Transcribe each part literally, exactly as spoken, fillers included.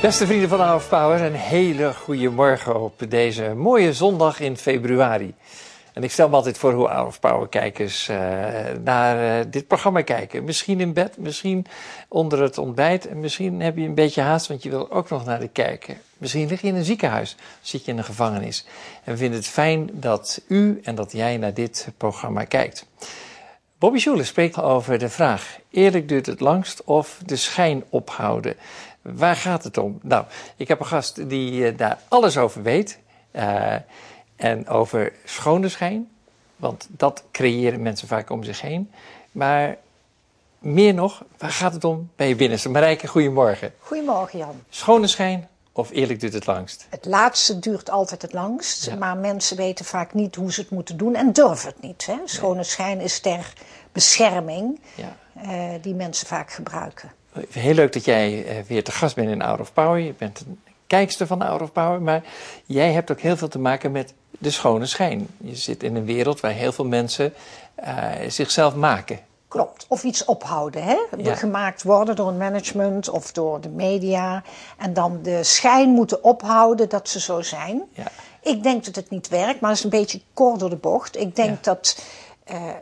Beste vrienden van Hour of Power, een hele goede morgen op deze mooie zondag in februari. En ik stel me altijd voor hoe Hour of Power kijkers uh, naar uh, dit programma kijken. Misschien in bed, misschien onder het ontbijt en misschien heb je een beetje haast, want je wil ook nog naar de kerk. Misschien lig je in een ziekenhuis, zit je in een gevangenis. En we vinden het fijn dat u en dat jij naar dit programma kijkt. Bobby Schuller spreekt over de vraag: eerlijk duurt het langst of de schijn ophouden? Waar gaat het om? Nou, ik heb een gast die uh, daar alles over weet. Uh, en over schone schijn. Want dat creëren mensen vaak om zich heen. Maar meer nog, waar gaat het om bij je binnenste? Marijke, goedemorgen. Goedemorgen, Jan. Schone schijn of eerlijk duurt het langst? Het laatste duurt altijd het langst. Ja. Maar mensen weten vaak niet hoe ze het moeten doen en durven het niet. Hè? Schone nee. schijn is ter bescherming ja. uh, die mensen vaak gebruiken. Heel leuk dat jij uh, weer te gast bent in Hour of Power. Je bent een kijkster van Hour of Power. Maar jij hebt ook heel veel te maken met de schone schijn. Je zit in een wereld waar heel veel mensen uh, zichzelf maken. Klopt, of iets ophouden. Hè? Ja. Gemaakt worden door een management of door de media. En dan de schijn moeten ophouden dat ze zo zijn. Ja. Ik denk dat het niet werkt, maar dat is een beetje kort door de bocht. Ik denk ja. dat uh, uh,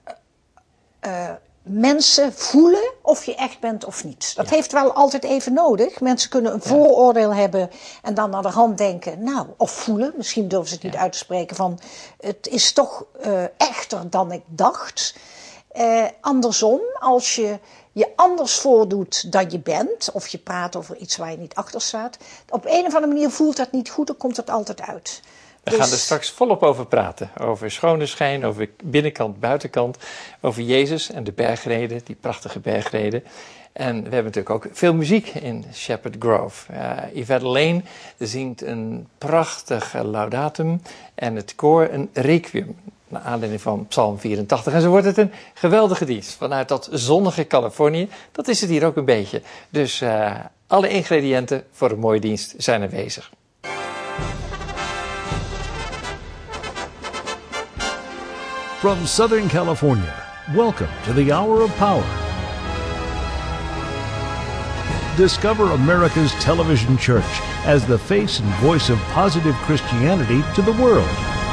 uh, mensen voelen of je echt bent of niet. Dat ja. heeft wel altijd even nodig. Mensen kunnen een ja. vooroordeel hebben en dan naar de hand denken, nou, of voelen, misschien durven ze het niet ja. uit te spreken, van het is toch uh, echter dan ik dacht. Uh, andersom, als je je anders voordoet dan je bent, of je praat over iets waar je niet achter staat, op een of andere manier voelt dat niet goed, dan komt het altijd uit. We dus... gaan er straks volop over praten. Over schone schijn, over binnenkant, buitenkant, over Jezus en de bergreden, die prachtige bergreden. En we hebben natuurlijk ook veel muziek in Shepherd Grove. Uh, Yvette Lane zingt een prachtig laudatum en het koor een requiem. Naar aanleiding van Psalm vierentachtig. En zo wordt het een geweldige dienst. Vanuit dat zonnige Californië. Dat is het hier ook een beetje. Dus uh, alle ingrediënten voor een mooie dienst zijn aanwezig. From Southern California, welcome to the Hour of Power. Discover America's television church as the face and voice of positive Christianity to the world.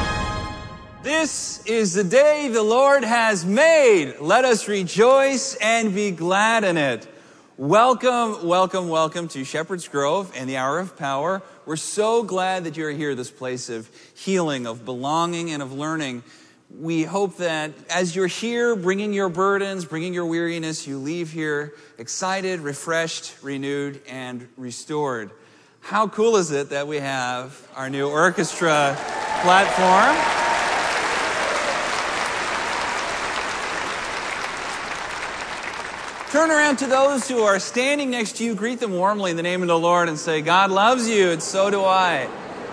This is the day the Lord has made. Let us rejoice and be glad in it. Welcome, welcome, welcome to Shepherd's Grove and the Hour of Power. We're so glad that you're here, this place of healing, of belonging, and of learning. We hope that as you're here, bringing your burdens, bringing your weariness, you leave here excited, refreshed, renewed, and restored. How cool is it that we have our new orchestra platform? Turn around to those who are standing next to you, greet them warmly in the name of the Lord and say, God loves you, and so do I.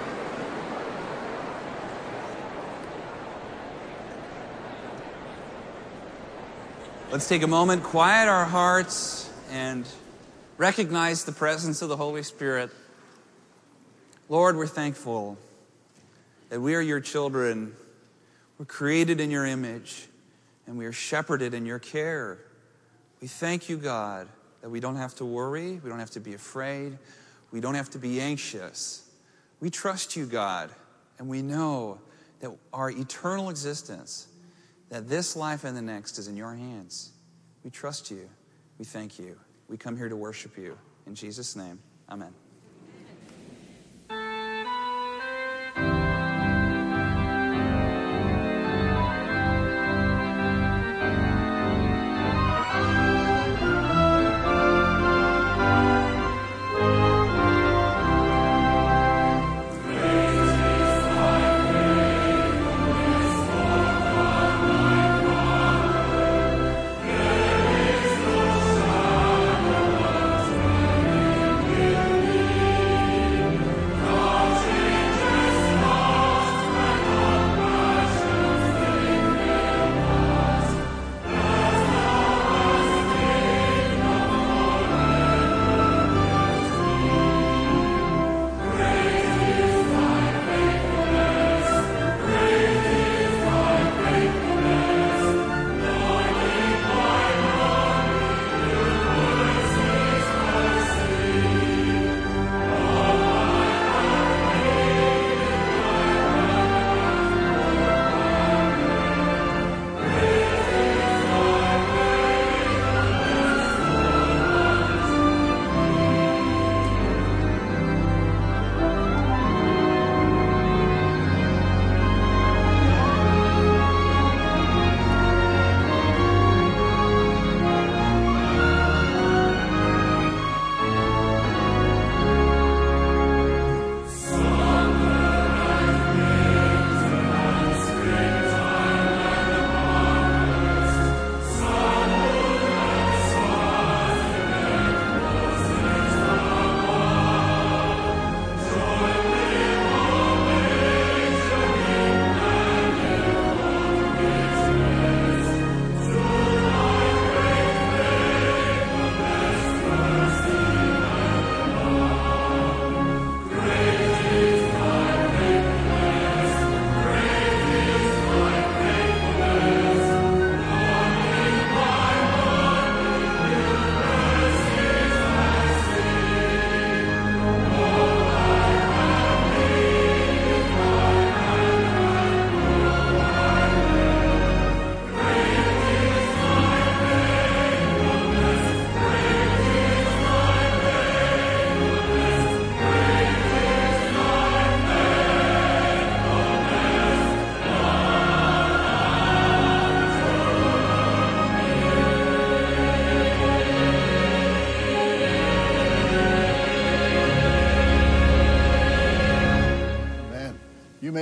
Let's take a moment, quiet our hearts, and recognize the presence of the Holy Spirit. Lord, we're thankful that we are your children. We're created in your image, and we are shepherded in your care. We thank you, God, that we don't have to worry, we don't have to be afraid, we don't have to be anxious. We trust you, God, and we know that our eternal existence, that this life and the next is in your hands. We trust you. We thank you. We come here to worship you. In Jesus' name, amen.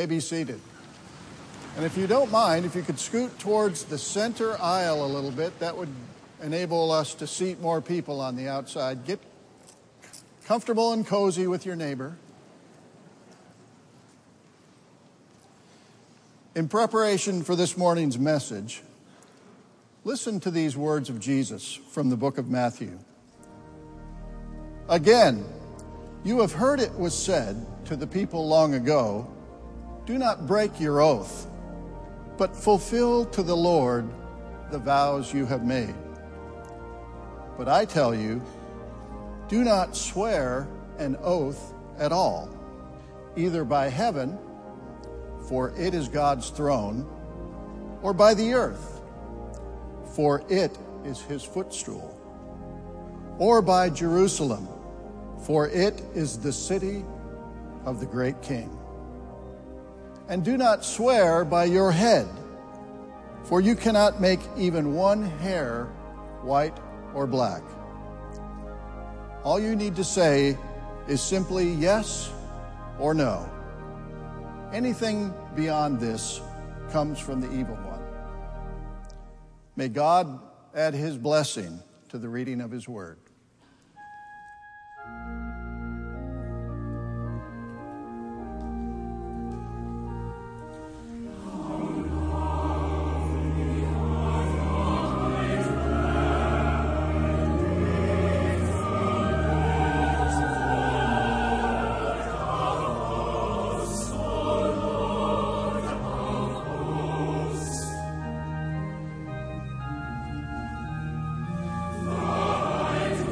may be seated. And if you don't mind, if you could scoot towards the center aisle a little bit, that would enable us to seat more people on the outside. Get comfortable and cozy with your neighbor. In preparation for this morning's message, listen to these words of Jesus from the book of Matthew. Again, you have heard it was said to the people long ago, do not break your oath, but fulfill to the Lord the vows you have made. But I tell you, do not swear an oath at all, either by heaven, for it is God's throne, or by the earth, for it is his footstool, or by Jerusalem, for it is the city of the great King. And do not swear by your head, for you cannot make even one hair white or black. All you need to say is simply yes or no. Anything beyond this comes from the evil one. May God add his blessing to the reading of his word. Lord,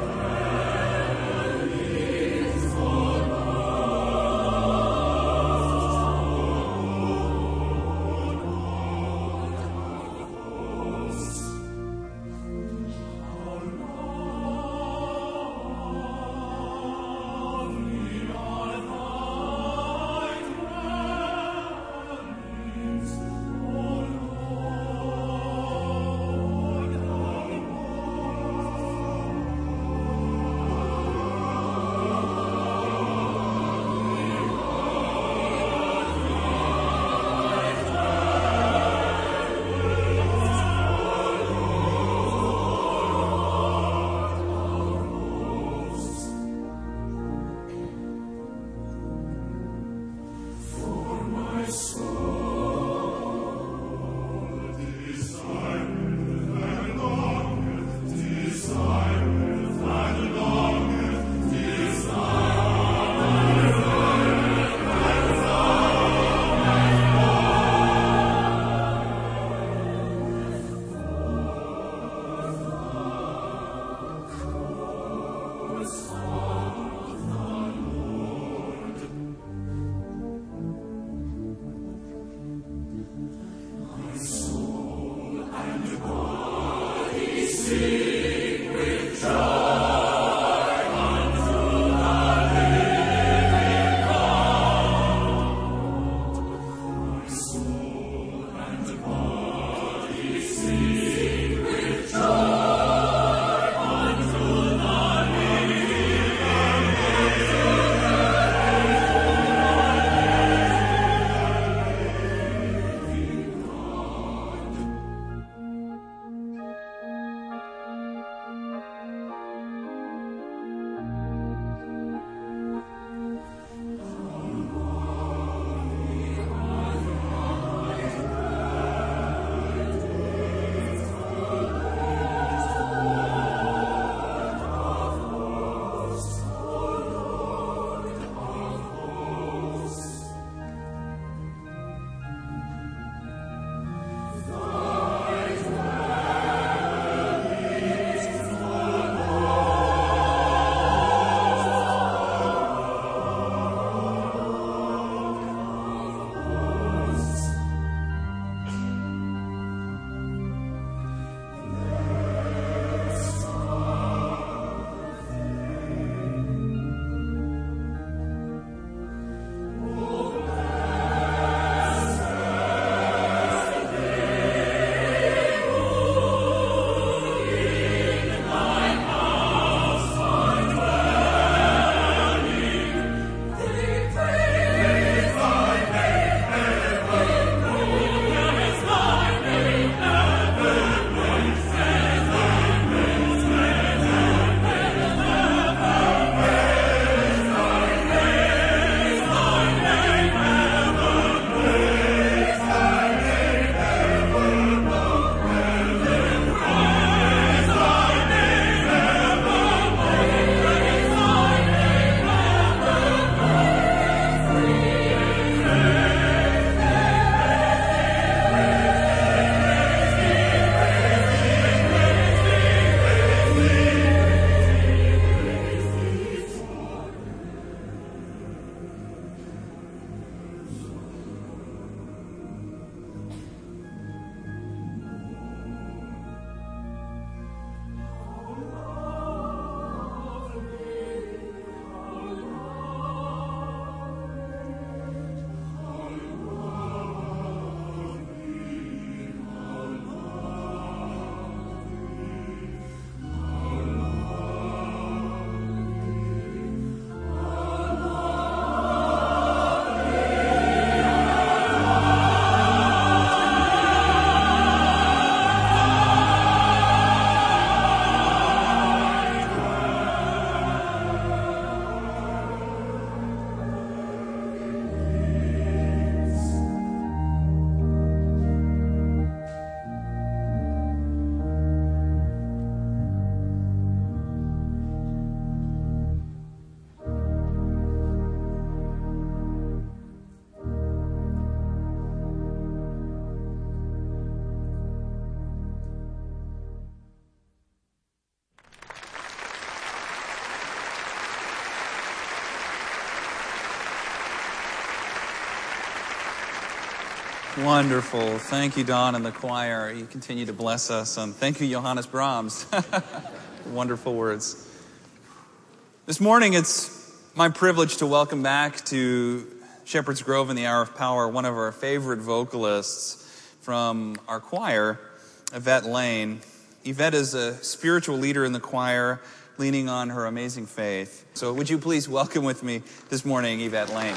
Wonderful. Thank you, Don and the choir. You continue to bless us. And thank you, Johannes Brahms. Wonderful words. This morning, it's my privilege to welcome back to Shepherd's Grove in the Hour of Power one of our favorite vocalists from our choir, Yvette Lane. Yvette is a spiritual leader in the choir, leaning on her amazing faith. So would you please welcome with me this morning, Yvette Lane.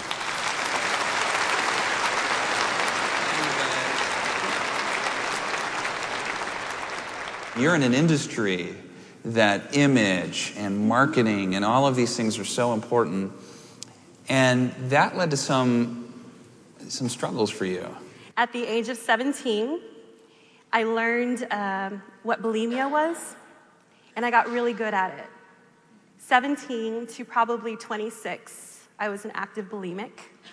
You're in an industry that image and marketing and all of these things are so important. And that led to some, some struggles for you. At the age of seventeen, I learned um, what bulimia was, and I got really good at it. seventeen to probably twenty-six, I was an active bulimic.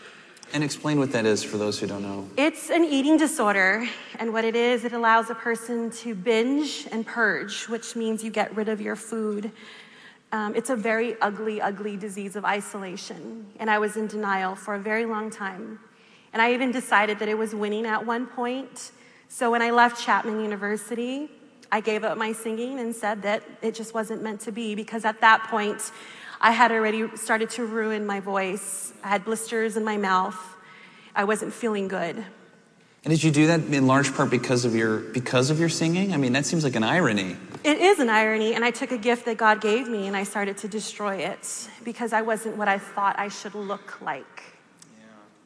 And explain what that is for those who don't know. It's an eating disorder, and what it is, it allows a person to binge and purge, which means you get rid of your food. Um, it's a very ugly, ugly disease of isolation, and I was in denial for a very long time. And I even decided that it was winning at one point. So when I left Chapman University, I gave up my singing and said that it just wasn't meant to be, because at that point, I had already started to ruin my voice. I had blisters in my mouth. I wasn't feeling good. And did you do that in large part because of your because of your singing? I mean, that seems like an irony. It is an irony, and I took a gift that God gave me and I started to destroy it because I wasn't what I thought I should look like. Yeah.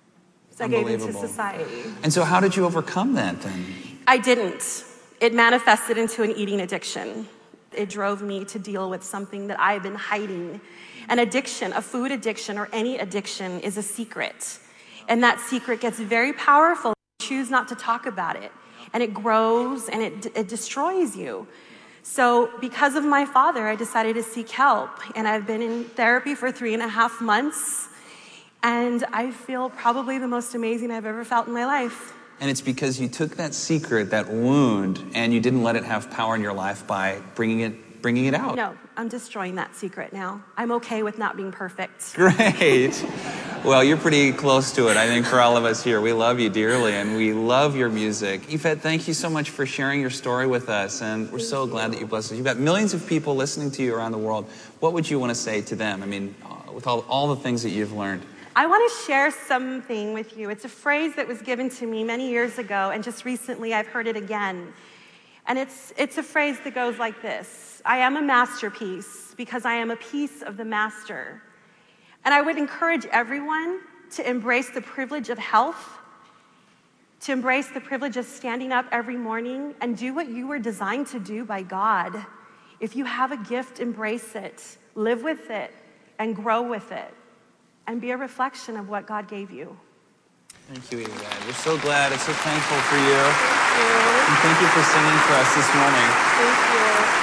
So I gave it to society. And so how did you overcome that then? I didn't. It manifested into an eating addiction. It drove me to deal with something that I've been hiding. An addiction, a food addiction or any addiction is a secret. And that secret gets very powerful. You choose not to talk about it. And it grows and it, it destroys you. So because of my father, I decided to seek help. And I've been in therapy for three and a half months. And I feel probably the most amazing I've ever felt in my life. And it's because you took that secret, that wound, and you didn't let it have power in your life by bringing it bringing it out. No, I'm destroying that secret now. I'm okay with not being perfect. Great. Well, you're pretty close to it, I think, for all of us here. We love you dearly, and we love your music. Yvette, thank you so much for sharing your story with us, and we're so glad that you blessed us. You've got millions of people listening to you around the world. What would you want to say to them? I mean, with all, all the things that you've learned. I want to share something with you. It's a phrase that was given to me many years ago, and just recently I've heard it again. And it's, it's a phrase that goes like this: I am a masterpiece because I am a piece of the master. And I would encourage everyone to embrace the privilege of health, to embrace the privilege of standing up every morning and do what you were designed to do by God. If you have a gift, embrace it, live with it, and grow with it, and be a reflection of what God gave you. Thank you, Yvette. We're so glad and so thankful for you. Thank you. And thank you for singing for us this morning. Thank you.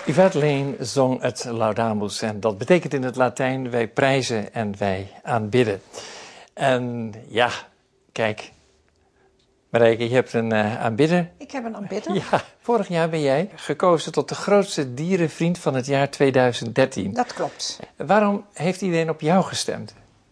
Yvette Leen zong het Laudamus en dat betekent in het Latijn wij prijzen en wij aanbidden. En ja, kijk, Marijke, je hebt een uh, aanbidder. Ik heb een aanbidder. Ja, vorig jaar ben jij gekozen tot de grootste dierenvriend van het jaar tweeduizend dertien. Dat klopt. Waarom heeft iedereen op jou gestemd?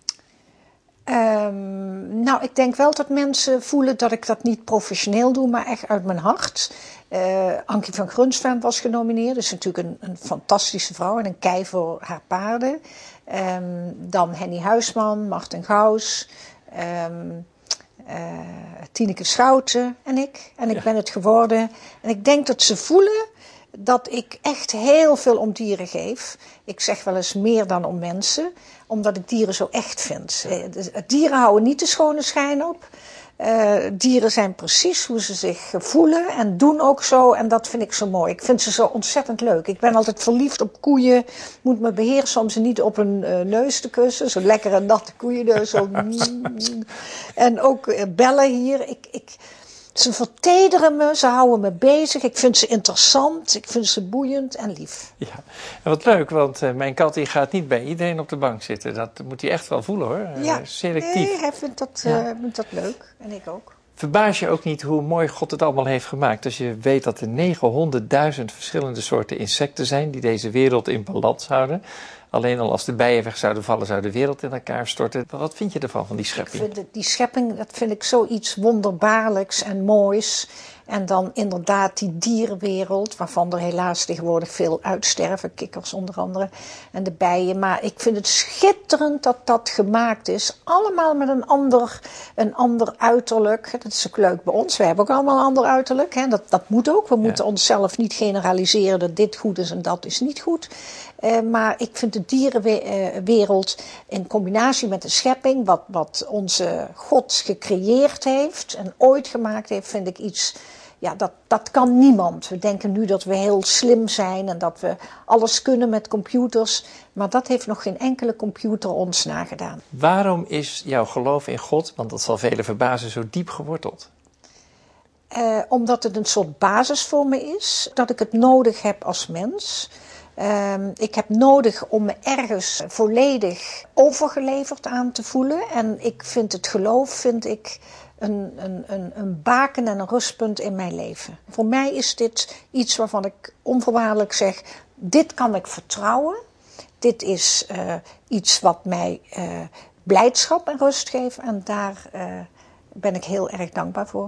Um, nou, ik denk wel dat mensen voelen dat ik dat niet professioneel doe, maar echt uit mijn hart. Uh, Ankie van Grunsven was genomineerd. Dat is natuurlijk een, een fantastische vrouw en een kei voor haar paarden. Um, dan Henny Huisman, Martin Gauws, um, uh, Tineke Schouten en ik. En ik ja. ben het geworden. En ik denk dat ze voelen dat ik echt heel veel om dieren geef. Ik zeg wel eens meer dan om mensen, omdat ik dieren zo echt vind. Ja. Dieren houden niet de schone schijn op. Uh, dieren zijn precies hoe ze zich voelen en doen ook zo. En dat vind ik zo mooi. Ik vind ze zo ontzettend leuk. Ik ben altijd verliefd op koeien. Moet me beheersen om ze niet op hun uh, neus te kussen. Zo lekkere natte koeienneus. Zo. En ook uh, bellen hier. Ik... ik Ze vertederen me, ze houden me bezig. Ik vind ze interessant, ik vind ze boeiend en lief. Ja, en wat leuk, want uh, mijn kat die gaat niet bij iedereen op de bank zitten. Dat moet hij echt wel voelen hoor, ja. uh, selectief. Nee, hij vindt dat, uh, ja. vindt dat leuk en ik ook. Verbaas je ook niet hoe mooi God het allemaal heeft gemaakt als je weet dat er negenhonderdduizend verschillende soorten insecten zijn die deze wereld in balans houden. Alleen al als de bijen weg zouden vallen, zou de wereld in elkaar storten. Wat vind je ervan, van die schepping? Ik vind het, die schepping, dat vind ik zoiets wonderbaarlijks en moois. En dan inderdaad die dierenwereld, waarvan er helaas tegenwoordig veel uitsterven. Kikkers onder andere en de bijen. Maar ik vind het schitterend dat dat gemaakt is. Allemaal met een ander, een ander uiterlijk. Dat is ook leuk bij ons. We hebben ook allemaal een ander uiterlijk. Hè. Dat, dat moet ook. We moeten ja. onszelf niet generaliseren dat dit goed is en dat is niet goed. Uh, maar ik vind de dierenwereld in combinatie met de schepping, wat, wat onze God gecreëerd heeft en ooit gemaakt heeft, vind ik iets, ja, dat, dat kan niemand. We denken nu dat we heel slim zijn en dat we alles kunnen met computers, maar dat heeft nog geen enkele computer ons nagedaan. Waarom is jouw geloof in God, want dat zal velen verbazen, zo diep geworteld? Uh, omdat het een soort basis voor me is, dat ik het nodig heb als mens. Uh, ik heb nodig om me ergens volledig overgeleverd aan te voelen. En ik vind het geloof vind ik een, een, een, een baken en een rustpunt in mijn leven. Voor mij is dit iets waarvan ik onvoorwaardelijk zeg, dit kan ik vertrouwen. Dit is uh, iets wat mij uh, blijdschap en rust geeft. En daar uh, ben ik heel erg dankbaar voor.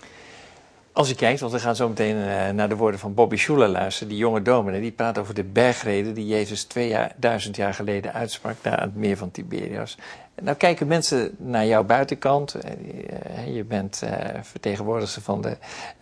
Als je kijkt, want we gaan zo meteen uh, naar de woorden van Bobby Schuller luisteren, die jonge dominee, die praat over de bergreden die Jezus tweeduizend jaar geleden uitsprak naar het meer van Tiberias. Nou kijken mensen naar jouw buitenkant. Uh, je bent uh, vertegenwoordiger van de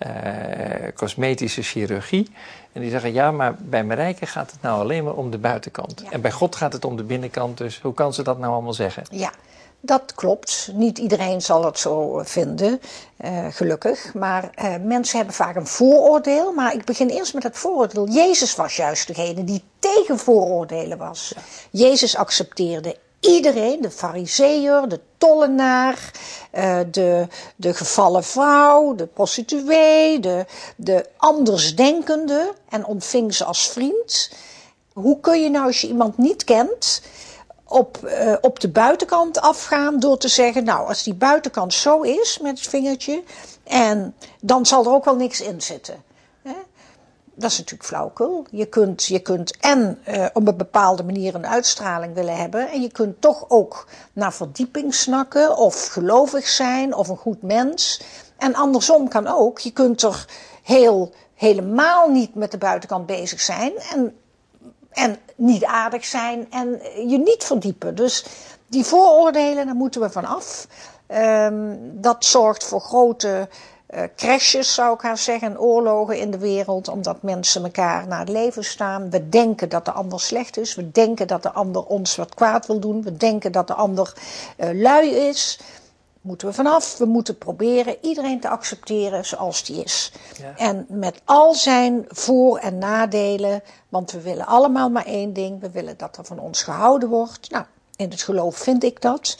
uh, cosmetische chirurgie. En die zeggen, ja, maar bij Marijke gaat het nou alleen maar om de buitenkant. Ja. En bij God gaat het om de binnenkant, dus hoe kan ze dat nou allemaal zeggen? Ja. Dat klopt. Niet iedereen zal het zo vinden, uh, gelukkig. Maar uh, mensen hebben vaak een vooroordeel. Maar ik begin eerst met het vooroordeel. Jezus was juist degene die tegen vooroordelen was. Ja. Jezus accepteerde iedereen, de farizeeër, de tollenaar, uh, de, de gevallen vrouw, de prostituee, de, de andersdenkende en ontving ze als vriend. Hoe kun je nou als je iemand niet kent Op, uh, op de buitenkant afgaan door te zeggen, nou, als die buitenkant zo is met het vingertje, en dan zal er ook wel niks in zitten. Hè? Dat is natuurlijk flauwekul. Je kunt, je kunt en uh, op een bepaalde manier een uitstraling willen hebben, en je kunt toch ook naar verdieping snakken, of gelovig zijn, of een goed mens. En andersom kan ook. Je kunt er heel, helemaal niet met de buitenkant bezig zijn, en En niet aardig zijn en je niet verdiepen. Dus die vooroordelen, daar moeten we van af. Um, dat zorgt voor grote uh, crashes, zou ik haar zeggen, oorlogen in de wereld. Omdat mensen elkaar naar het leven staan. We denken dat de ander slecht is. We denken dat de ander ons wat kwaad wil doen. We denken dat de ander uh, lui is. Moeten we vanaf. We moeten proberen iedereen te accepteren zoals die is. Ja. En met al zijn voor- en nadelen. Want we willen allemaal maar één ding. We willen dat er van ons gehouden wordt. Nou, in het geloof vind ik dat.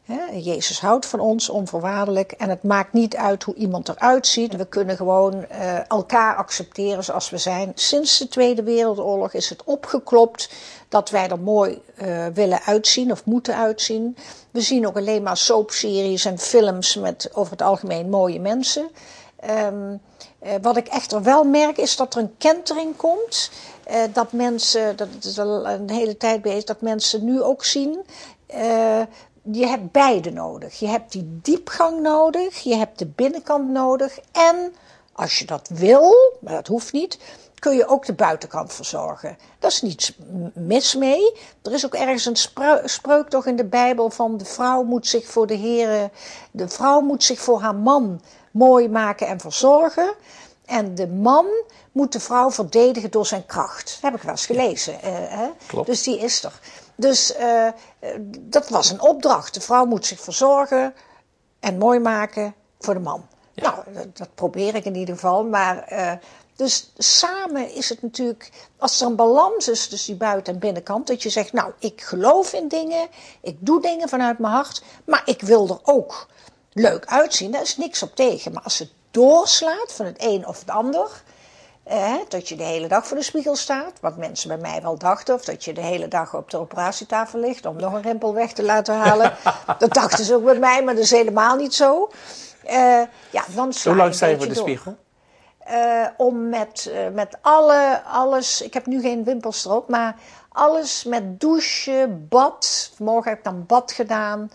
He, Jezus houdt van ons onvoorwaardelijk en het maakt niet uit hoe iemand eruit ziet. We kunnen gewoon uh, elkaar accepteren zoals we zijn. Sinds de Tweede Wereldoorlog is het opgeklopt dat wij er mooi uh, willen uitzien of moeten uitzien. We zien ook alleen maar soapseries en films met over het algemeen mooie mensen. Um, uh, wat ik echter wel merk is dat er een kentering komt. Uh, dat mensen, dat is al een hele tijd bezig, dat mensen nu ook zien. Uh, je hebt beide nodig. Je hebt die diepgang nodig, je hebt de binnenkant nodig. En als je dat wil, maar dat hoeft niet, kun je ook de buitenkant verzorgen. Daar is niets mis mee. Er is ook ergens een spreu- spreuk toch in de Bijbel van de vrouw moet zich voor de Heere, de vrouw moet zich voor haar man mooi maken en verzorgen. En de man moet de vrouw verdedigen door zijn kracht. Dat heb ik wel eens gelezen. Uh, hè? Klopt. Dus die is er. Dus uh, dat was een opdracht. De vrouw moet zich verzorgen en mooi maken voor de man. Ja. Nou, dat, dat probeer ik in ieder geval. Maar uh, dus samen is het natuurlijk, als er een balans is tussen die buiten- en binnenkant, dat je zegt, nou, ik geloof in dingen, ik doe dingen vanuit mijn hart, maar ik wil er ook leuk uitzien. Daar is niks op tegen. Maar als het doorslaat van het een of het ander, eh, dat je de hele dag voor de spiegel staat, wat mensen bij mij wel dachten, of dat je de hele dag op de operatietafel ligt om nog een rimpel weg te laten halen. Dat dachten ze ook bij mij, maar dat is helemaal niet zo. Uh, ja, dan sla Hoe lang sta je een voor de beetje spiegel? Uh, om met, uh, met alle, alles, ik heb nu geen wimpels erop, maar alles met douchen, bad. Vanmorgen heb ik dan bad gedaan.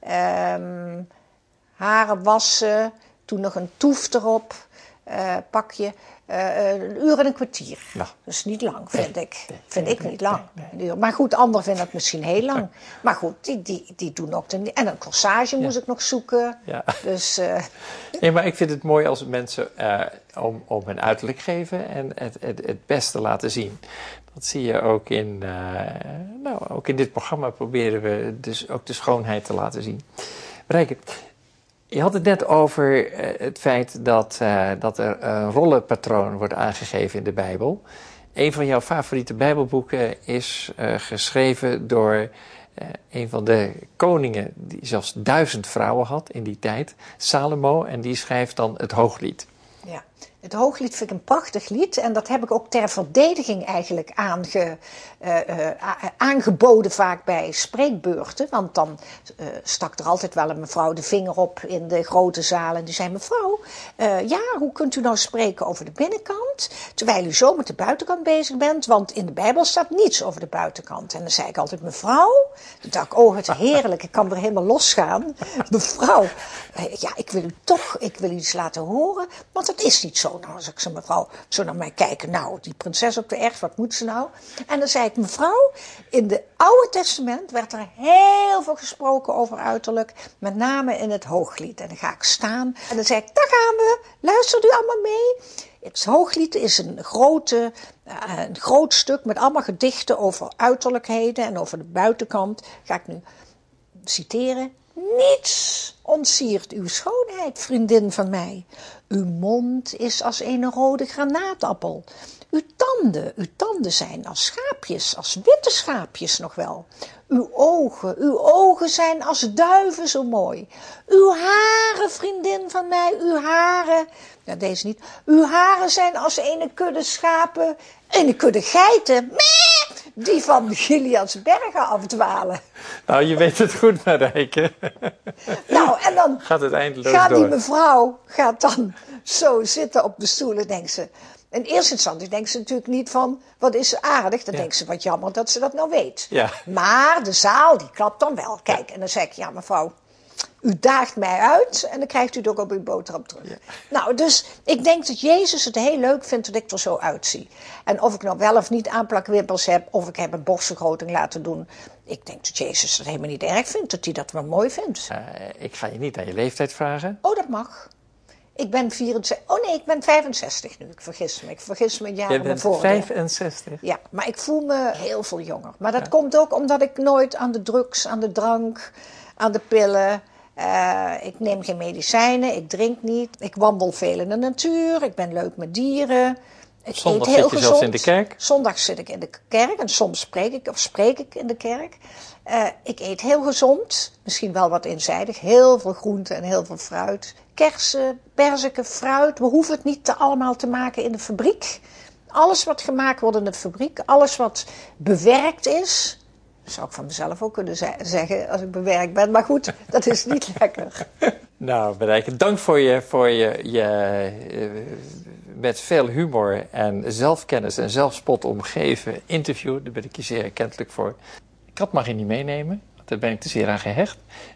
Um, haren wassen, toen nog een toef erop, uh, pakje. Uh, een uur en een kwartier. Nou. Dat is niet lang, vind nee, ik. Nee, vind nee, ik niet nee, lang. Nee, nee. Maar goed, anderen vinden het misschien heel lang. Maar goed, die, die, die doen ook... De, en een corsage ja. moest ik nog zoeken. Ja. Dus, uh, nee, maar ik vind het mooi als mensen uh, om, om hun uiterlijk geven en het, het, het beste laten zien. Dat zie je ook in, uh, nou, ook in dit programma proberen we dus ook de schoonheid te laten zien. Marijke, je had het net over uh, het feit dat, uh, dat er een rollenpatroon wordt aangegeven in de Bijbel. Een van jouw favoriete Bijbelboeken is uh, geschreven door uh, een van de koningen die zelfs duizend vrouwen had in die tijd, Salomo, en die schrijft dan het Hooglied. Ja. Het Hooglied vind ik een prachtig lied en dat heb ik ook ter verdediging eigenlijk aange, uh, uh, aangeboden vaak bij spreekbeurten. Want dan uh, stak er altijd wel een mevrouw de vinger op in de grote zaal en die zei, mevrouw, uh, ja, hoe kunt u nou spreken over de binnenkant, terwijl u zo met de buitenkant bezig bent, want in de Bijbel staat niets over de buitenkant. En dan zei ik altijd, mevrouw, toen dacht ik, oh, het is heerlijk, ik kan er helemaal losgaan. Mevrouw, uh, ja, ik wil u toch, ik wil u iets laten horen, want het is niet zo. Nou, als ik zo mevrouw zo naar mij kijken, nou, die prinses op de erf, wat moet ze nou? En dan zei ik, mevrouw, in het Oude Testament werd er heel veel gesproken over uiterlijk, met name in het Hooglied. En dan ga ik staan en dan zeg ik, daar gaan we, luistert u allemaal mee? Het Hooglied is een, grote, uh, een groot stuk met allemaal gedichten over uiterlijkheden en over de buitenkant. Ga ik nu citeren. Niets ontsiert uw schoonheid, vriendin van mij. Uw mond is als een rode granaatappel. Uw tanden, uw tanden zijn als schaapjes, als witte schaapjes nog wel. Uw ogen, uw ogen zijn als duiven zo mooi. Uw haren, vriendin van mij, uw haren... Ja, deze niet. Uw haren zijn als een kudde schapen, een kudde geiten, mee, die van Gileads bergen afdwalen. Nou, je weet het goed, Marijke. Nou, en dan gaat het eindeloos gaat die door. mevrouw gaat dan zo zitten op de stoel en denkt ze... In eerste instantie denkt ze natuurlijk niet van, wat is ze aardig. Dan ja. denkt ze, wat jammer dat ze dat nou weet. Ja. Maar de zaal, die klapt dan wel. Kijk, ja. en dan zeg ik, ja mevrouw, u daagt mij uit en dan krijgt u het ook op uw boterham terug. Ja. Nou, dus ik denk dat Jezus het heel leuk vindt dat ik er zo uitzie. En of ik nou wel of niet aanplakwimpels heb, of ik heb een borstvergroting laten doen. Ik denk dat Jezus het helemaal niet erg vindt, dat hij dat wel mooi vindt. Uh, ik ga je niet aan je leeftijd vragen. Oh, dat mag. Ik ben vierenzestig. Oh nee, ik ben vijfenzestig nu. Ik vergis me. Ik vergis me jaren Je bent voor. vijfenzestig? Ja, maar ik voel me heel veel jonger. Maar dat ja. komt ook omdat ik nooit aan de drugs, aan de drank, aan de pillen... Uh, ik neem geen medicijnen, ik drink niet. Ik wandel veel in de natuur, ik ben leuk met dieren. Ik Zondag eet heel zit je gezond. zelfs in de kerk? Zondag zit ik in de kerk en soms spreek ik of spreek ik in de kerk. Uh, ik eet heel gezond, misschien wel wat eenzijdig. Heel veel groente en heel veel fruit. Kersen, perziken, fruit. We hoeven het niet te allemaal te maken in de fabriek. Alles wat gemaakt wordt in de fabriek, alles wat bewerkt is... Dat zou ik van mezelf ook kunnen ze- zeggen als ik bewerkt ben. Maar goed, dat is niet lekker. Nou, Marijke, dank voor je, voor je, je uh, met veel humor en zelfkennis en zelfspot omgeven interview. Daar ben ik je zeer erkentelijk voor. Ik had mag je niet meenemen, want daar ben ik te zeer aan gehecht.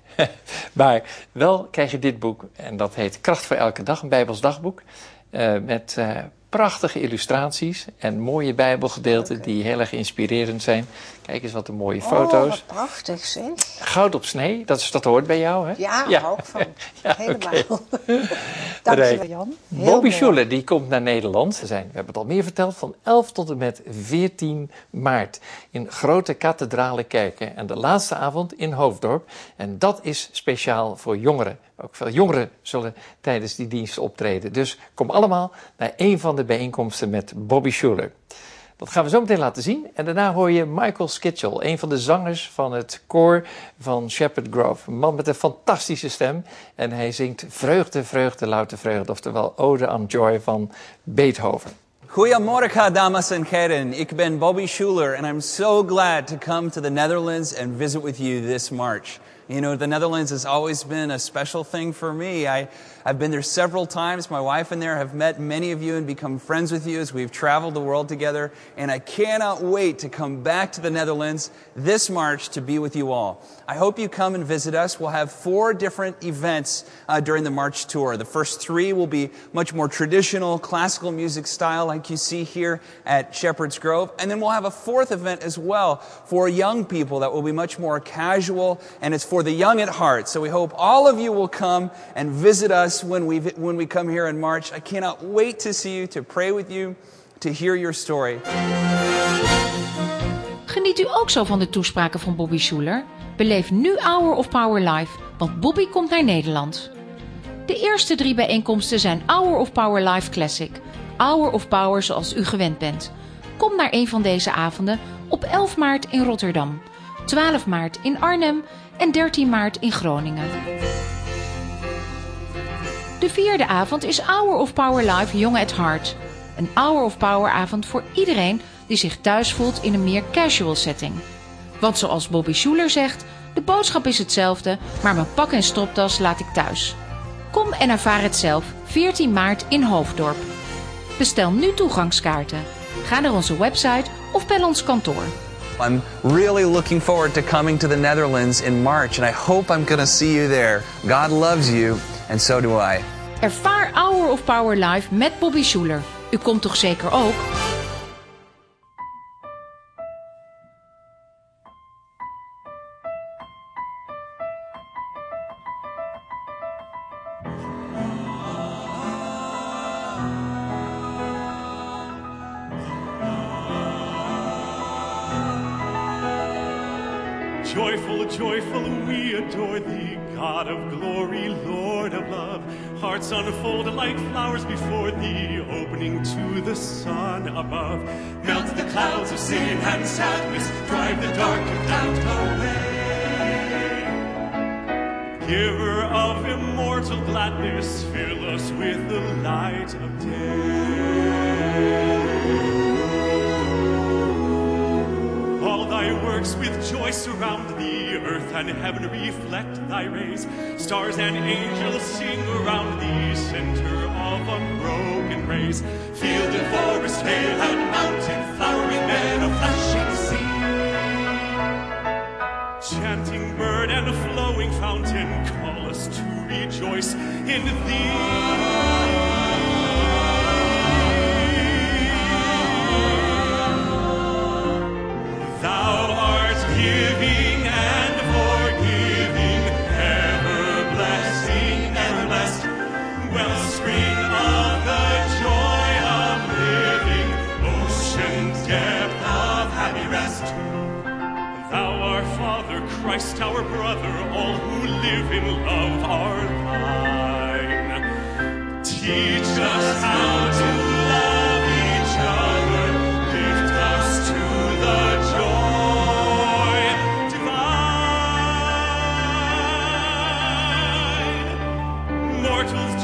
Maar wel krijg je dit boek en dat heet Kracht voor elke dag, een Bijbels dagboek. Uh, met uh, prachtige illustraties en mooie Bijbelgedeelten die heel erg inspirerend zijn. Kijk eens wat een mooie foto's. Oh, wat prachtig zeg. Goud op snee, dat, is, dat hoort bij jou, hè? Ja, daar hou ik van. Ja, helemaal. Okay. Dank je wel, Jan. Heel Bobby mooi. Schuller, die komt naar Nederland. Ze zijn, we hebben het al meer verteld, van elf tot en met veertien maart. In grote kathedrale kerken. En de laatste avond in Hoofddorp. En dat is speciaal voor jongeren. Ook veel jongeren zullen tijdens die dienst optreden. Dus kom allemaal naar een van de bijeenkomsten met Bobby Schuller. Dat gaan we zo meteen laten zien. En daarna hoor je Michael Skitchell, een van de zangers van het koor van Shepherd Grove. Een man met een fantastische stem. En hij zingt Vreugde, Vreugde, Louter Vreugde. Oftewel Ode aan Joy van Beethoven. Goedemorgen, dames en heren. Ik ben Bobby Schuller, and I'm so glad to come to the Netherlands and visit with you this March. You know, the Netherlands has always been a special thing for me. I, I've been there several times. My wife and there have met many of you and become friends with you as we've traveled the world together. And I cannot wait to come back to the Netherlands this March to be with you all. I hope you come and visit us. We'll have four different events uh, during the March tour. The first three will be much more traditional classical music style like you see here at Shepherd's Grove. And then we'll have a fourth event as well for young people that will be much more casual, and it's for the young at heart. So we hope all of you will come and visit us when we when we come here in March. I cannot wait to see you, to pray with you, to hear your story. Geniet u ook zo van de toespraken van Bobby Schuller? Beleef nu Hour of Power Live, want Bobby komt naar Nederland. De eerste drie bijeenkomsten zijn Hour of Power Live Classic. Hour of Power zoals u gewend bent. Kom naar een van deze avonden op elf maart in Rotterdam, twaalf maart in Arnhem en dertien maart in Groningen. De vierde avond is Hour of Power Live Young at Heart. Een Hour of Power avond voor iedereen die zich thuis voelt in een meer casual setting. Want zoals Bobby Schuller zegt, de boodschap is hetzelfde, maar mijn pak en stropdas laat ik thuis. Kom en ervaar het zelf, veertien maart in Hoofddorp. Bestel nu toegangskaarten. Ga naar onze website of bel ons kantoor. I'm really looking forward to coming to the Netherlands in March, and I hope I'm going to see you there. God loves you, and so do I. Ervaar Hour of Power Live met Bobby Schuller. U komt toch zeker ook? Joyful, joyful, we adore thee, God of glory, Lord of love. Hearts unfold like flowers before thee, opening to the sun above. Melt the clouds of sin and sadness, drive the dark of doubt away. Giver of immortal gladness, fill us with the light of day. All thy works with joy surround thee, earth and heaven reflect thy rays. Stars and angels sing around thee, center of unbroken rays. Field and forest, vale and mountain, flowering meadow, flashing sea. Chanting bird and flowing fountain, call us to rejoice in thee. Thou art giving and forgiving, ever blessing, ever blessed, wellspring of the joy of living, ocean depth of happy rest. Thou our Father, Christ our brother, all who live in love are thine. Teach us how to love each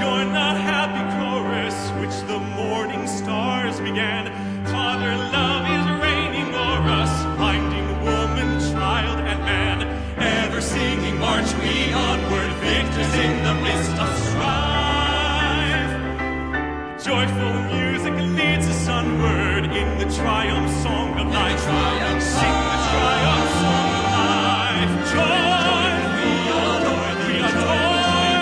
Join the happy chorus which the morning stars began. Father, love is reigning o'er us, binding woman, child, and man. Ever singing march we onward, victors in the midst of strife. Joyful music leads us onward in the triumph song of life. Triumph sing the triumph song of life. Joy, we adore thee, we adore.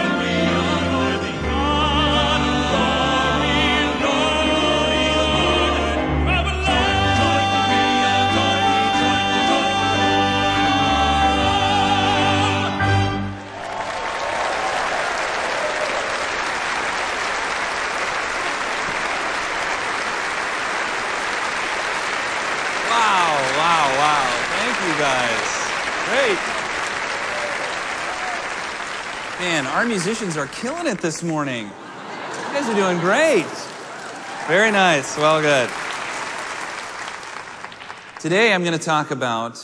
Guys, great. Man, our musicians are killing it this morning. You guys are doing great. Very nice. Well, good. Today I'm going to talk about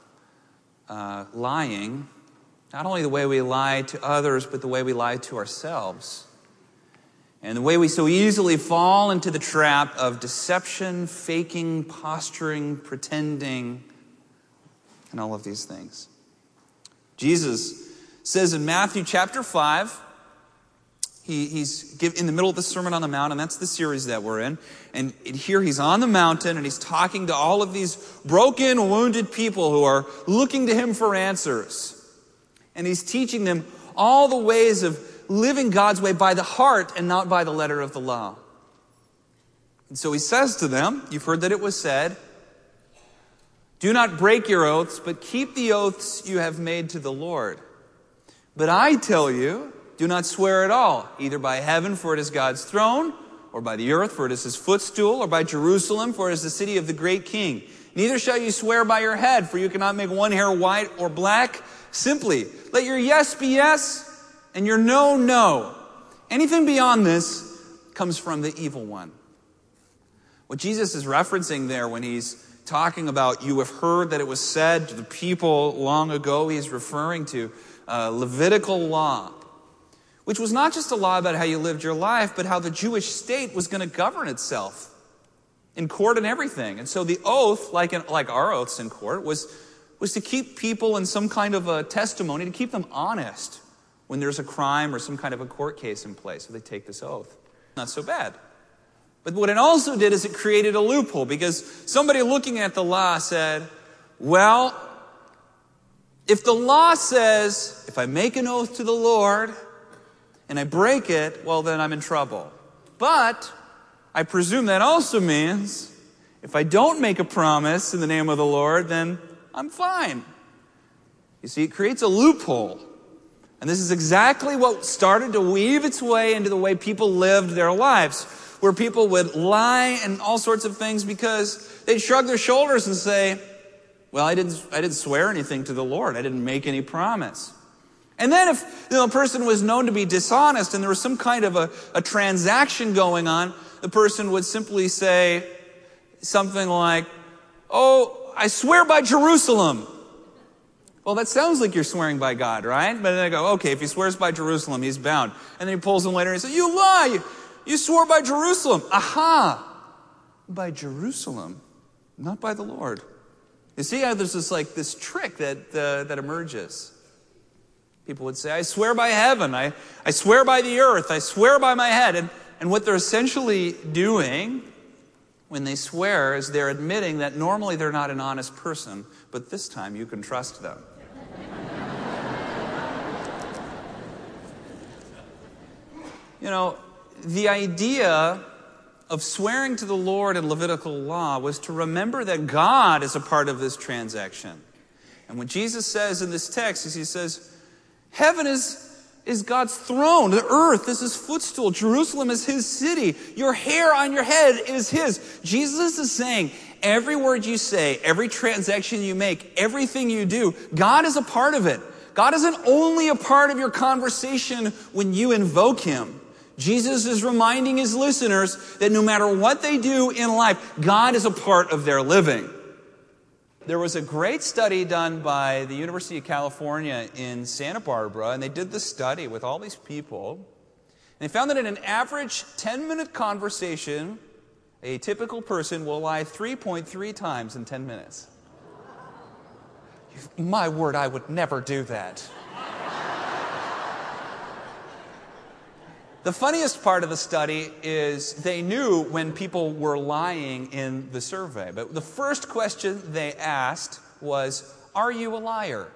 uh, lying. Not only the way we lie to others, but the way we lie to ourselves. And the way we so easily fall into the trap of deception, faking, posturing, pretending, and all of these things. Jesus says in Matthew chapter five, he, he's give, in the middle of the Sermon on the Mount, and that's the series that we're in. And here he's on the mountain, and he's talking to all of these broken, wounded people who are looking to him for answers. And he's teaching them all the ways of living God's way by the heart and not by the letter of the law. And so he says to them, you've heard that it was said, do not break your oaths, but keep the oaths you have made to the Lord. But I tell you, do not swear at all, either by heaven, for it is God's throne, or by the earth, for it is his footstool, or by Jerusalem, for it is the city of the great king. Neither shall you swear by your head, for you cannot make one hair white or black. Simply, let your yes be yes, and your no, no. Anything beyond this comes from the evil one. What Jesus is referencing there when he's talking about, you have heard that it was said to the people long ago, he's referring to uh, Levitical law, which was not just a law about how you lived your life, but how the Jewish state was going to govern itself in court and everything. And so the oath, like in, like our oaths in court, was, was to keep people in some kind of a testimony, to keep them honest when there's a crime or some kind of a court case in place. So they take this oath. Not so bad. But what it also did is it created a loophole, because somebody looking at the law said, well, if the law says, if I make an oath to the Lord and I break it, well, then I'm in trouble. But I presume that also means if I don't make a promise in the name of the Lord, then I'm fine. You see, it creates a loophole. And this is exactly what started to weave its way into the way people lived their lives, where people would lie and all sorts of things because they'd shrug their shoulders and say, well, I didn't, I didn't swear anything to the Lord. I didn't make any promise. And then if you know, a person was known to be dishonest and there was some kind of a, a transaction going on, the person would simply say something like, oh, I swear by Jerusalem. Well, that sounds like you're swearing by God, right? But then they go, okay, if he swears by Jerusalem, he's bound. And then he pulls them later and he says, you lie. You, you swore by Jerusalem. Aha. By Jerusalem, not by the Lord. You see how there's this like this trick that uh, that emerges. People would say, I swear by heaven. I, I swear by the earth. I swear by my head. And, and what they're essentially doing when they swear is they're admitting that normally they're not an honest person, but this time you can trust them. You know, the idea of swearing to the Lord in Levitical law was to remember that God is a part of this transaction. And what Jesus says in this text is he says, heaven is, is God's throne. The earth is his footstool. Jerusalem is his city. Your hair on your head is his. Jesus is saying, every word you say, every transaction you make, everything you do, God is a part of it. God isn't only a part of your conversation when you invoke him. Jesus is reminding his listeners that no matter what they do in life, God is a part of their living. There was a great study done by the University of California in Santa Barbara, and they did this study with all these people. They found that in an average ten-minute conversation, a typical person will lie three point three times in ten minutes. My word, I would never do that. The funniest part of the study is they knew when people were lying in the survey. But the first question they asked was, "Are you a liar?"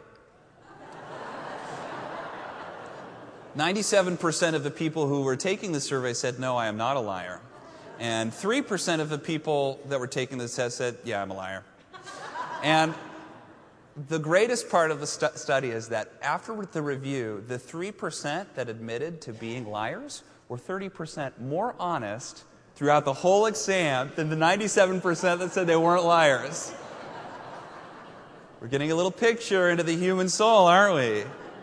ninety-seven percent of the people who were taking the survey said, "No, I am not a liar." And three percent of the people that were taking the test said, "Yeah, I'm a liar." And the greatest part of the stu- study is that after the review, the three percent that admitted to being liars were thirty percent more honest throughout the whole exam than the ninety-seven percent that said they weren't liars. We're getting a little picture into the human soul, aren't we?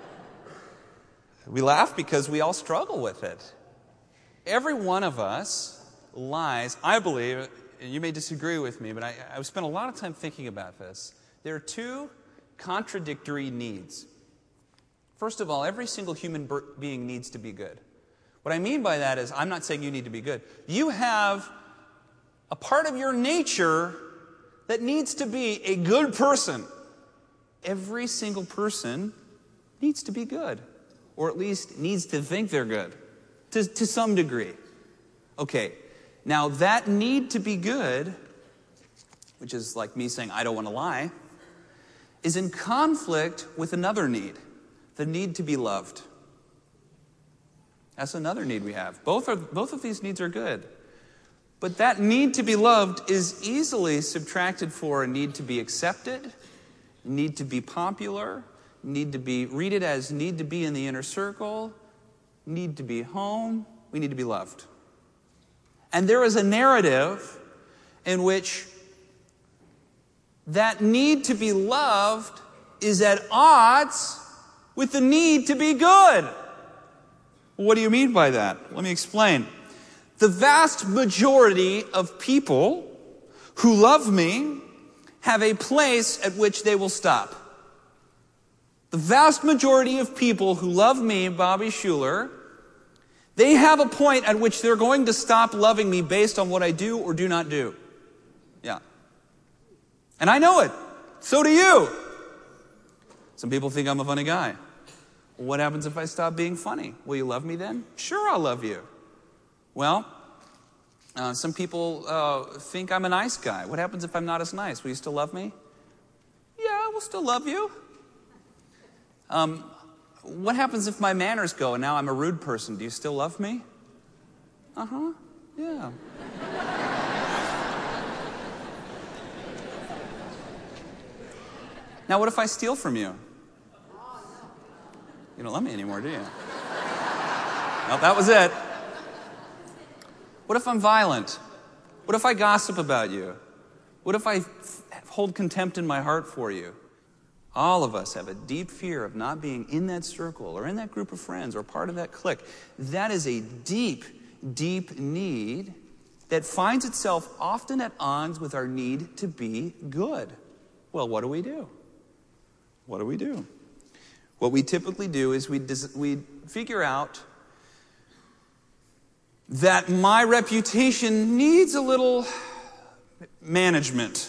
We laugh because we all struggle with it. Every one of us lies, I believe, and you may disagree with me, but I, I've spent a lot of time thinking about this. There are two contradictory needs. First of all, every single human being needs to be good. What I mean by that is, I'm not saying you need to be good. You have a part of your nature that needs to be a good person. Every single person needs to be good, or at least needs to think they're good, to, to some degree. Okay, now that need to be good, which is like me saying I don't want to lie, is in conflict with another need, the need to be loved. That's another need we have. Both are both of these needs are good. But that need to be loved is easily subtracted for a need to be accepted, need to be popular, need to be, read it as need to be in the inner circle, need to be home, we need to be loved. And there is a narrative in which that need to be loved is at odds with the need to be good. What do you mean by that? Let me explain. The vast majority of people who love me have a place at which they will stop. The vast majority of people who love me, Bobby Schuller, they have a point at which they're going to stop loving me based on what I do or do not do. Yeah. And I know it. So do you. Some people think I'm a funny guy. What happens if I stop being funny? Will you love me then? Sure, I'll love you. Well, uh, some people uh, think I'm a nice guy. What happens if I'm not as nice? Will you still love me? Yeah, we'll still love you. Um, what happens if my manners go and now I'm a rude person? Do you still love me? Uh-huh, yeah. Now, what if I steal from you? You don't love me anymore, do you? Well, that was it. What if I'm violent? What if I gossip about you? What if I hold contempt in my heart for you? All of us have a deep fear of not being in that circle or in that group of friends or part of that clique. That is a deep, deep need that finds itself often at odds with our need to be good. Well, what do we do? What do we do? What we typically do is we, dis- we figure out that my reputation needs a little management.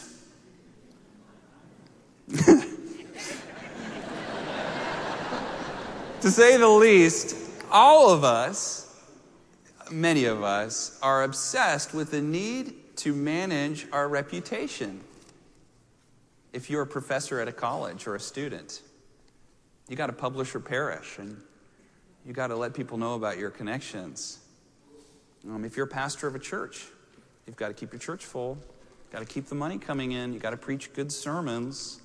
To say the least, all of us, many of us, are obsessed with the need to manage our reputation. If you're a professor at a college or a student, you got to publish or perish, and you got to let people know about your connections. Um, if you're a pastor of a church, you've got to keep your church full. You've got to keep the money coming in. You've got to preach good sermons.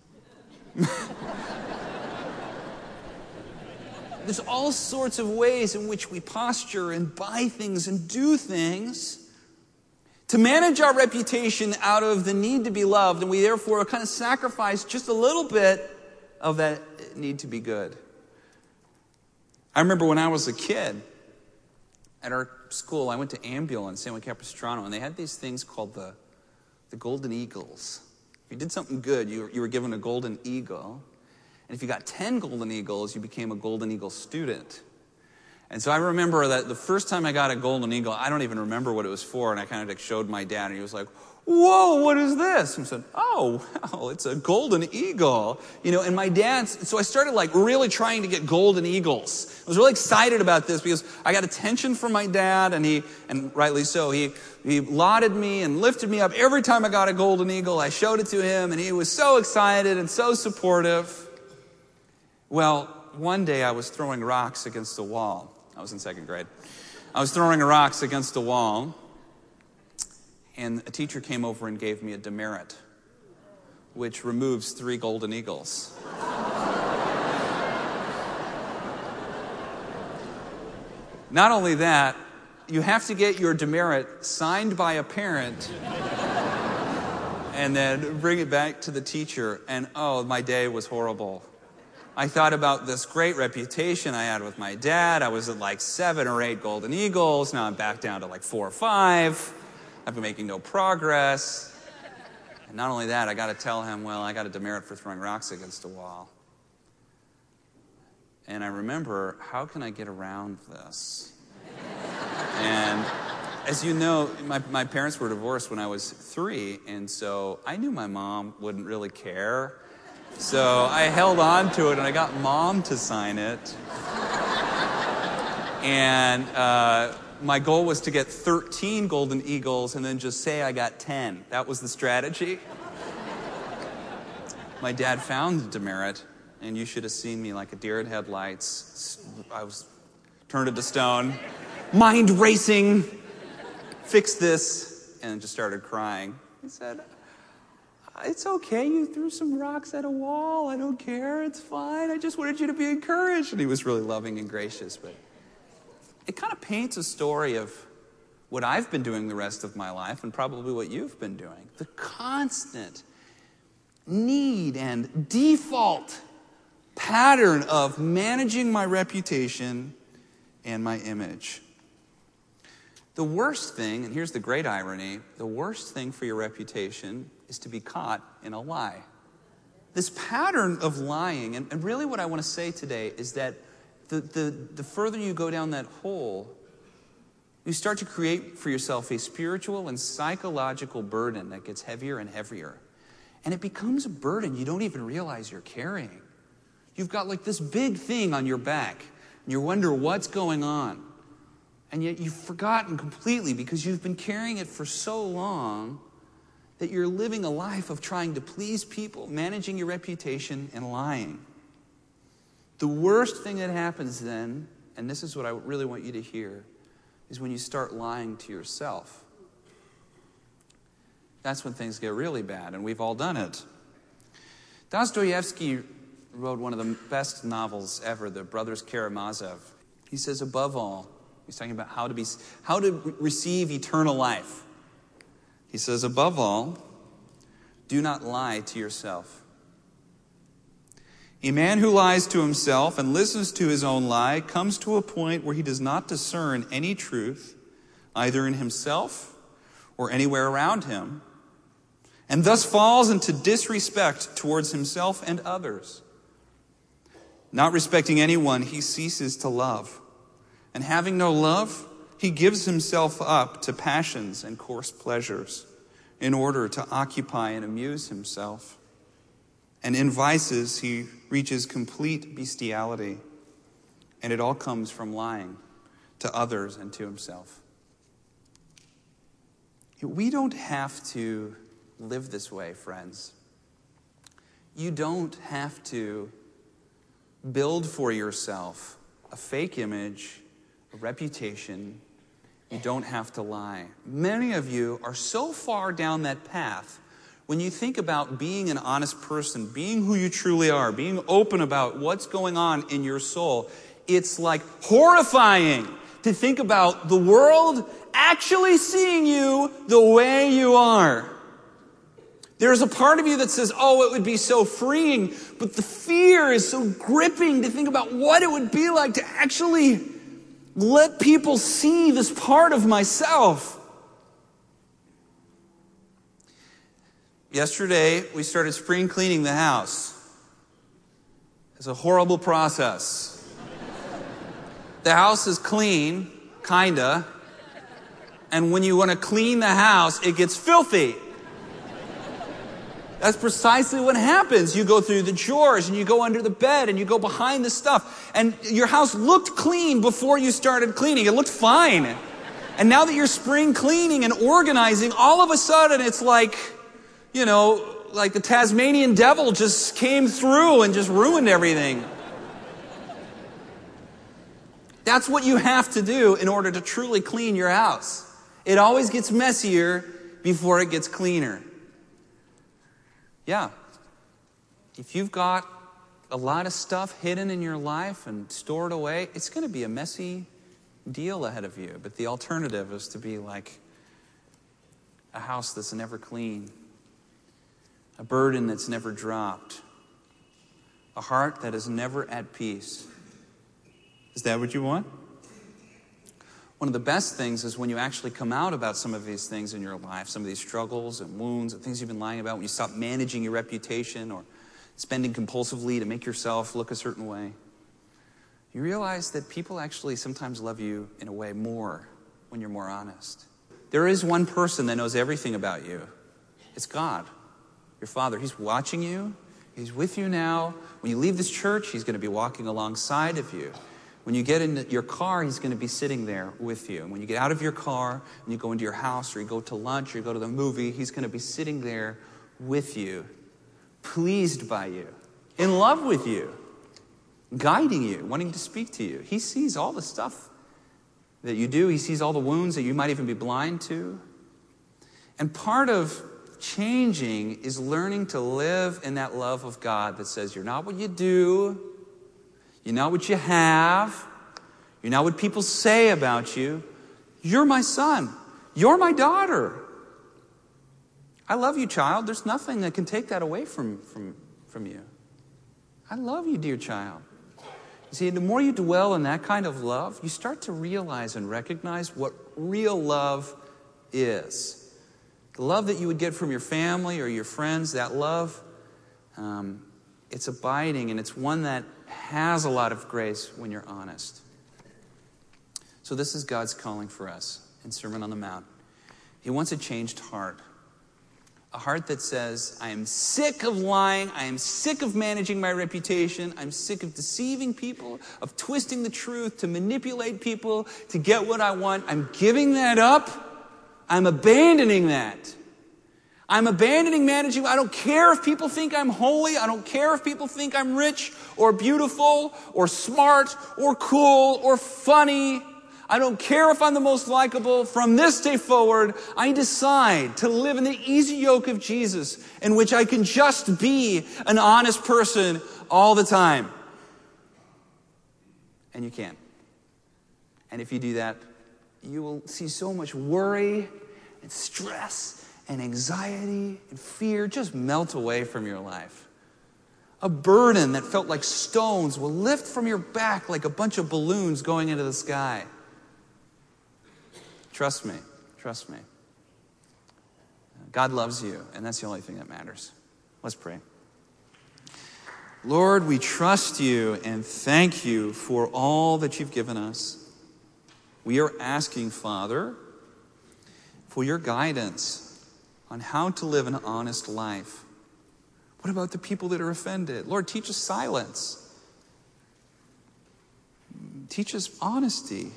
There's all sorts of ways in which we posture and buy things and do things to manage our reputation out of the need to be loved, and we therefore kind of sacrifice just a little bit of that need to be good. I remember when I was a kid, at our school, I went to Ambulance in San Juan Capistrano, and they had these things called the, the Golden Eagles. If you did something good, you, you were given a Golden Eagle. And if you got ten Golden Eagles, you became a Golden Eagle student. And so I remember that the first time I got a golden eagle, I don't even remember what it was for, and I kind of like showed my dad, and he was like, whoa, what is this? And I said, oh, wow, it's a golden eagle. You know, and my dad, so I started like really trying to get golden eagles. I was really excited about this because I got attention from my dad, and he, and rightly so, he, he lauded me and lifted me up. Every time I got a golden eagle, I showed it to him, and he was so excited and so supportive. Well, one day I was throwing rocks against a wall. I was in second grade. I was throwing rocks against a wall, and a teacher came over and gave me a demerit, which removes three golden eagles. Not only that, you have to get your demerit signed by a parent and then bring it back to the teacher. And oh, my day was horrible. I thought about this great reputation I had with my dad. I was at like seven or eight golden eagles. Now I'm back down to like four or five. I've been making no progress. And not only that, I got to tell him, well, I got a demerit for throwing rocks against a wall. And I remember, how can I get around this? And as you know, my, my parents were divorced when I was three, and so I knew my mom wouldn't really care. So I held on to it, and I got Mom to sign it. And uh, my goal was to get thirteen golden eagles and then just say I got ten. That was the strategy. My dad found the demerit, and you should have seen me like a deer in headlights. I was turned into stone, mind racing, fix this, and just started crying. He said, it's okay, you threw some rocks at a wall. I don't care, it's fine. I just wanted you to be encouraged. And he was really loving and gracious. But it kind of paints a story of what I've been doing the rest of my life and probably what you've been doing. The constant need and default pattern of managing my reputation and my image. The worst thing, and here's the great irony, the worst thing for your reputation is to be caught in a lie. This pattern of lying, and, and really what I want to say today is that the, the, the further you go down that hole, you start to create for yourself a spiritual and psychological burden that gets heavier and heavier. And it becomes a burden you don't even realize you're carrying. You've got like this big thing on your back, and you wonder what's going on. And yet you've forgotten completely because you've been carrying it for so long that you're living a life of trying to please people, managing your reputation, and lying. The worst thing that happens then, and this is what I really want you to hear, is when you start lying to yourself. That's when things get really bad, and we've all done it. Dostoevsky wrote one of the best novels ever, The Brothers Karamazov. He says, above all, he's talking about how to be, how to receive eternal life. He says, above all, do not lie to yourself. A man who lies to himself and listens to his own lie comes to a point where he does not discern any truth, either in himself or anywhere around him, and thus falls into disrespect towards himself and others. Not respecting anyone, he ceases to love. And having no love, he gives himself up to passions and coarse pleasures in order to occupy and amuse himself. And in vices, he reaches complete bestiality. And it all comes from lying to others and to himself. We don't have to live this way, friends. You don't have to build for yourself a fake image, a reputation. You don't have to lie. Many of you are so far down that path. When you think about being an honest person, being who you truly are, being open about what's going on in your soul, it's like horrifying to think about the world actually seeing you the way you are. There's a part of you that says, oh, it would be so freeing, but the fear is so gripping to think about what it would be like to actually let people see this part of myself. Yesterday, we started spring cleaning the house. It's a horrible process. the house is clean, kinda, and when you want to clean the house, it gets filthy. That's precisely what happens. You go through the drawers and you go under the bed and you go behind the stuff. And your house looked clean before you started cleaning. It looked fine. And now that you're spring cleaning and organizing, all of a sudden it's like, you know, like the Tasmanian devil just came through and just ruined everything. That's what you have to do in order to truly clean your house. It always gets messier before it gets cleaner. Yeah. If you've got a lot of stuff hidden in your life and stored away, it's going to be a messy deal ahead of you. But the alternative is to be like a house that's never clean, a burden that's never dropped, a heart that is never at peace. Is that what you want? One of the best things is when you actually come out about some of these things in your life, some of these struggles and wounds and things you've been lying about, when you stop managing your reputation or spending compulsively to make yourself look a certain way. You realize that people actually sometimes love you in a way more when you're more honest. There is one person that knows everything about you. It's God, your Father. He's watching you. He's with you now. When you leave this church, He's going to be walking alongside of you. When you get in your car, He's going to be sitting there with you. And when you get out of your car and you go into your house or you go to lunch or you go to the movie, He's going to be sitting there with you, pleased by you, in love with you, guiding you, wanting to speak to you. He sees all the stuff that you do. He sees all the wounds that you might even be blind to. And part of changing is learning to live in that love of God that says, you're not what you do. You're not what you have. You're not what people say about you. You're my son. You're my daughter. I love you, child. There's nothing that can take that away from, from, from you. I love you, dear child. You see, the more you dwell in that kind of love, you start to realize and recognize what real love is. The love that you would get from your family or your friends, that love, um, it's abiding, and it's one that has a lot of grace when you're honest. So this is God's calling for us in Sermon on the Mount. He wants a changed heart. A heart that says, I am sick of lying. I am sick of managing my reputation. I'm sick of deceiving people, of twisting the truth to manipulate people to get what I want. I'm giving that up. I'm abandoning that. I'm abandoning managing. I don't care if people think I'm holy. I don't care if people think I'm rich or beautiful or smart or cool or funny. I don't care if I'm the most likable. From this day forward, I decide to live in the easy yoke of Jesus, in which I can just be an honest person all the time. And you can't. And if you do that, you will see so much worry and stress and anxiety and fear just melt away from your life. A burden that felt like stones will lift from your back like a bunch of balloons going into the sky. Trust me. Trust me. God loves you, and that's the only thing that matters. Let's pray. Lord, we trust you and thank you for all that you've given us. We are asking, Father, for your guidance on how to live an honest life. What about the people that are offended? Lord, teach us silence. Teach us honesty.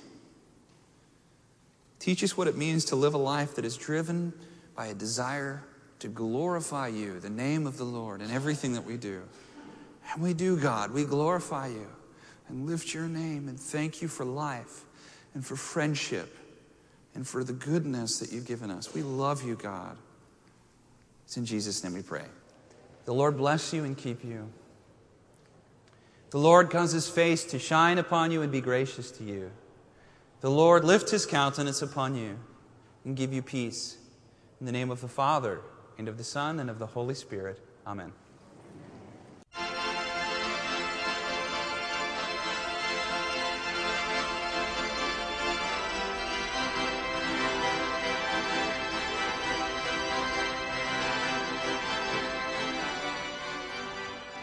Teach us what it means to live a life that is driven by a desire to glorify you, the name of the Lord, in everything that we do. And we do, God. We glorify you and lift your name and thank you for life and for friendship and for the goodness that you've given us. We love you, God. It's in Jesus' name we pray. The Lord bless you and keep you. The Lord cause his face to shine upon you and be gracious to you. The Lord lift his countenance upon you and give you peace. In the name of the Father, and of the Son, and of the Holy Spirit. Amen.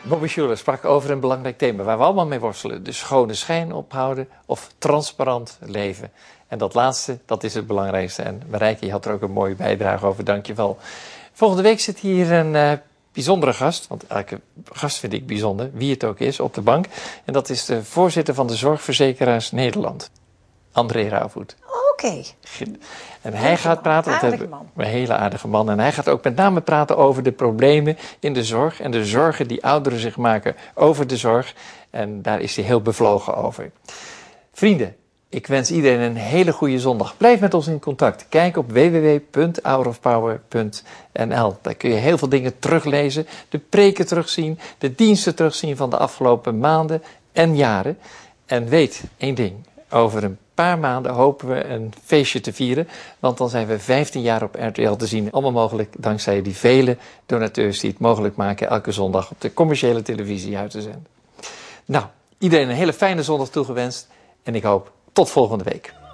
Bobby Schuller sprak over een belangrijk thema waar we allemaal mee worstelen. De schone schijn ophouden of transparant leven. En dat laatste, dat is het belangrijkste. En Marijke, je had er ook een mooie bijdrage over, dankjewel. Volgende week zit hier een uh, bijzondere gast, want elke gast vind ik bijzonder, wie het ook is, op de bank. En dat is de voorzitter van de Zorgverzekeraars Nederland, André Rauwvoet. Oké. Okay. En hij Hele gaat praten, aardige het, man. een hele aardige man. En hij gaat ook met name praten over de problemen in de zorg en de zorgen die ouderen zich maken over de zorg. En daar is hij heel bevlogen over. Vrienden, ik wens iedereen een hele goede zondag. Blijf met ons in contact. Kijk op w w w punt hour of power punt n l. Daar kun je heel veel dingen teruglezen, de preken terugzien, de diensten terugzien van de afgelopen maanden en jaren. En weet één ding, over een paar maanden hopen we een feestje te vieren, want dan zijn we vijftien jaar op R T L te zien. Allemaal mogelijk dankzij die vele donateurs die het mogelijk maken elke zondag op de commerciële televisie uit te zenden. Nou, iedereen een hele fijne zondag toegewenst en ik hoop tot volgende week.